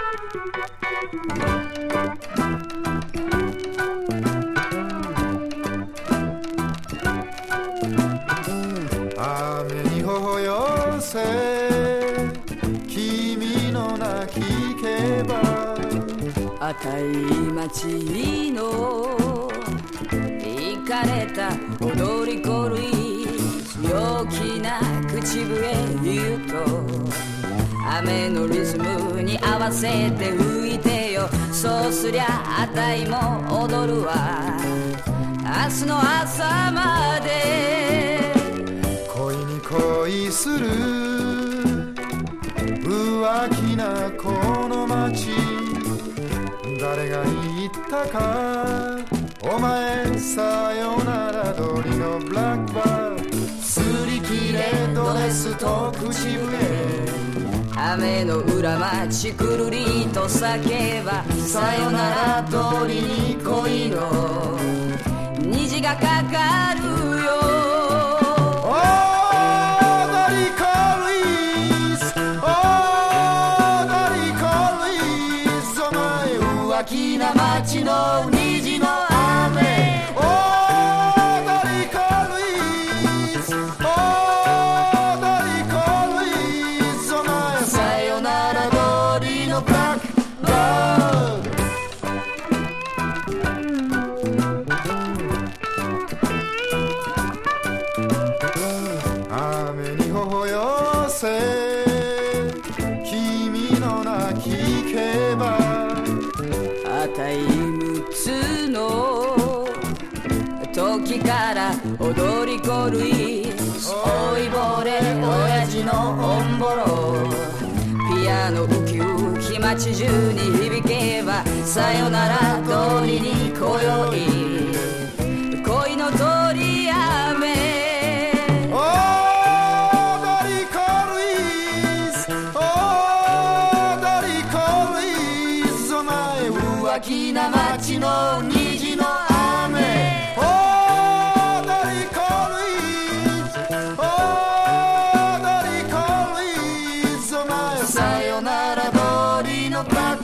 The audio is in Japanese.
雨に微笑せ君の泣きけば赤い街のイかれた踊り子類陽気な口笛言うと雨のリズムに合わせて吹いてよそうすりゃあたいも踊るわ明日の朝まで恋に恋する浮気なこの街誰が言ったかお前さよなら通りのブラックバー擦り切れドレスと口笛雨の裏町くるりと叫ばさよなら通りに恋の虹がかかるよ浮気な街の虹の雨オードリー・コルイズオードリー・コルイズお前さよなら通りのブラックバード雨に微笑せ君の泣きけば赤い6つの時から踊り子類老いぼれ親父のオンボロピアノウキウキ街中に響けばさよなら通りに今宵恋の通り雨浮気な街の虹の雨オードリー・コルイズオードリー・コルイズお前さよなら通りのブラック